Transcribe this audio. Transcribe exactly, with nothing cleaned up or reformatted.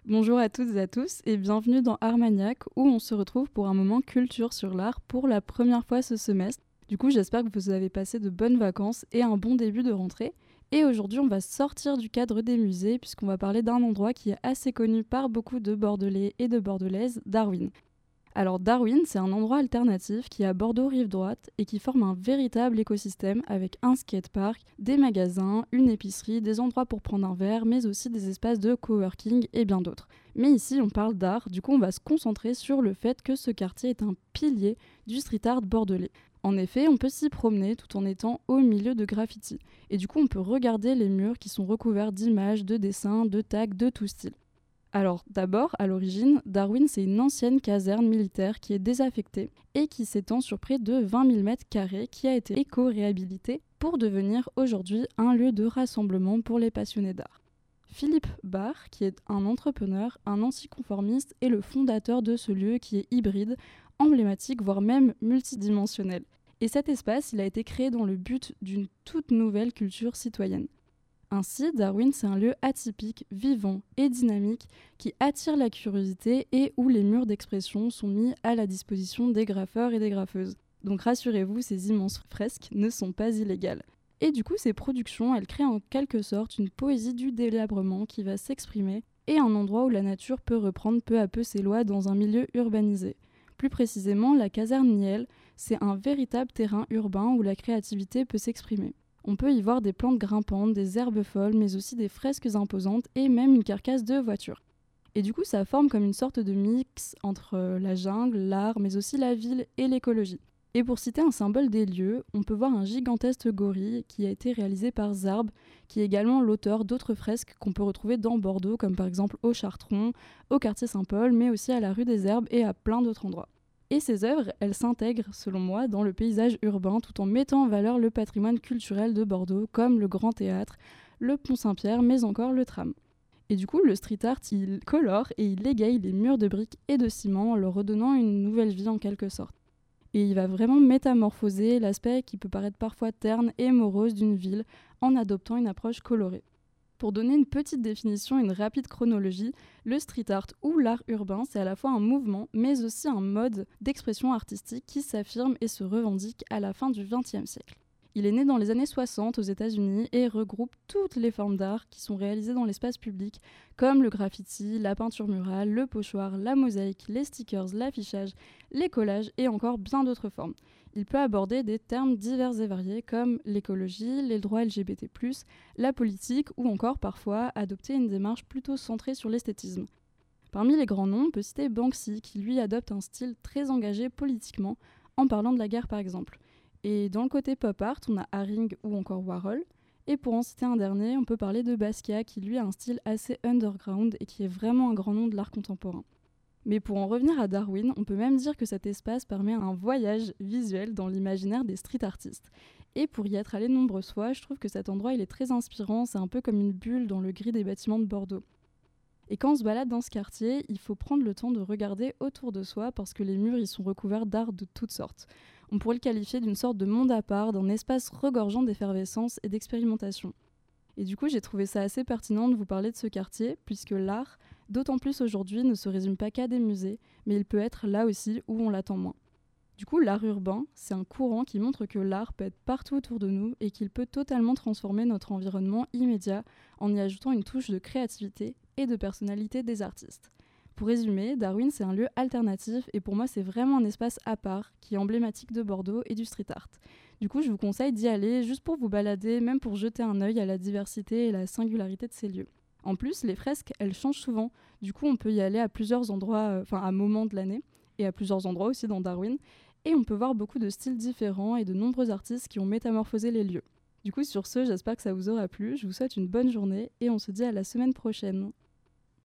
Bonjour à toutes et à tous et bienvenue dans Armagnac où on se retrouve pour un moment culture sur l'art pour la première fois ce semestre. Du coup, j'espère que vous avez passé de bonnes vacances et un bon début de rentrée. Et aujourd'hui, on va sortir du cadre des musées puisqu'on va parler d'un endroit qui est assez connu par beaucoup de Bordelais et de Bordelaises, Darwin. Alors Darwin, c'est un endroit alternatif qui est à Bordeaux rive droite et qui forme un véritable écosystème avec un skatepark, des magasins, une épicerie, des endroits pour prendre un verre, mais aussi des espaces de coworking et bien d'autres. Mais ici, on parle d'art, du coup on va se concentrer sur le fait que ce quartier est un pilier du street art bordelais. En effet, on peut s'y promener tout en étant au milieu de graffitis. Et du coup, on peut regarder les murs qui sont recouverts d'images, de dessins, de tags de tout style. Alors d'abord, à l'origine, Darwin c'est une ancienne caserne militaire qui est désaffectée et qui s'étend sur près de vingt mille mètres carrés qui a été éco-réhabilitée pour devenir aujourd'hui un lieu de rassemblement pour les passionnés d'art. Philippe Barr, qui est un entrepreneur, un anticonformiste et le fondateur de ce lieu qui est hybride, emblématique, voire même multidimensionnel. Et cet espace, il a été créé dans le but d'une toute nouvelle culture citoyenne. Ainsi, Darwin, c'est un lieu atypique, vivant et dynamique qui attire la curiosité et où les murs d'expression sont mis à la disposition des graffeurs et des graffeuses. Donc rassurez-vous, ces immenses fresques ne sont pas illégales. Et du coup, ces productions, elles créent en quelque sorte une poésie du délabrement qui va s'exprimer et un endroit où la nature peut reprendre peu à peu ses lois dans un milieu urbanisé. Plus précisément, la caserne Niel, c'est un véritable terrain urbain où la créativité peut s'exprimer. On peut y voir des plantes grimpantes, des herbes folles, mais aussi des fresques imposantes et même une carcasse de voiture. Et du coup, ça forme comme une sorte de mix entre la jungle, l'art, mais aussi la ville et l'écologie. Et pour citer un symbole des lieux, on peut voir un gigantesque gorille qui a été réalisé par Zarb, qui est également l'auteur d'autres fresques qu'on peut retrouver dans Bordeaux, comme par exemple au Chartron, au quartier Saint-Paul, mais aussi à la rue des Herbes et à plein d'autres endroits. Et ces œuvres, elles s'intègrent, selon moi, dans le paysage urbain tout en mettant en valeur le patrimoine culturel de Bordeaux, comme le Grand Théâtre, le Pont Saint-Pierre, mais encore le tram. Et du coup, le street art, il colore et il égaye les murs de briques et de ciment en leur redonnant une nouvelle vie en quelque sorte. Et il va vraiment métamorphoser l'aspect qui peut paraître parfois terne et morose d'une ville en adoptant une approche colorée. Pour donner une petite définition et une rapide chronologie, le street art ou l'art urbain, c'est à la fois un mouvement, mais aussi un mode d'expression artistique qui s'affirme et se revendique à la fin du vingtième siècle. Il est né dans les années soixante aux États-Unis et regroupe toutes les formes d'art qui sont réalisées dans l'espace public, comme le graffiti, la peinture murale, le pochoir, la mosaïque, les stickers, l'affichage, les collages et encore bien d'autres formes. Il peut aborder des termes divers et variés comme l'écologie, les droits L G B T plus, la politique ou encore parfois adopter une démarche plutôt centrée sur l'esthétisme. Parmi les grands noms, on peut citer Banksy qui lui adopte un style très engagé politiquement en parlant de la guerre par exemple. Et dans le côté pop art, on a Haring ou encore Warhol. Et pour en citer un dernier, on peut parler de Basquiat qui lui a un style assez underground et qui est vraiment un grand nom de l'art contemporain. Mais pour en revenir à Darwin, on peut même dire que cet espace permet un voyage visuel dans l'imaginaire des street artistes. Et pour y être allé de nombreuses fois, je trouve que cet endroit il est très inspirant, c'est un peu comme une bulle dans le gris des bâtiments de Bordeaux. Et quand on se balade dans ce quartier, il faut prendre le temps de regarder autour de soi parce que les murs y sont recouverts d'art de toutes sortes. On pourrait le qualifier d'une sorte de monde à part, d'un espace regorgeant d'effervescence et d'expérimentation. Et du coup, j'ai trouvé ça assez pertinent de vous parler de ce quartier, puisque l'art, d'autant plus aujourd'hui, ne se résume pas qu'à des musées, mais il peut être là aussi où on l'attend moins. Du coup, l'art urbain, c'est un courant qui montre que l'art peut être partout autour de nous et qu'il peut totalement transformer notre environnement immédiat en y ajoutant une touche de créativité et de personnalité des artistes. Pour résumer, Darwin, c'est un lieu alternatif et pour moi, c'est vraiment un espace à part qui est emblématique de Bordeaux et du street art. Du coup, je vous conseille d'y aller juste pour vous balader, même pour jeter un œil à la diversité et la singularité de ces lieux. En plus, les fresques, elles changent souvent. Du coup, on peut y aller à plusieurs endroits, enfin euh, à moments de l'année, et à plusieurs endroits aussi dans Darwin. Et on peut voir beaucoup de styles différents et de nombreux artistes qui ont métamorphosé les lieux. Du coup, sur ce, j'espère que ça vous aura plu. Je vous souhaite une bonne journée et on se dit à la semaine prochaine.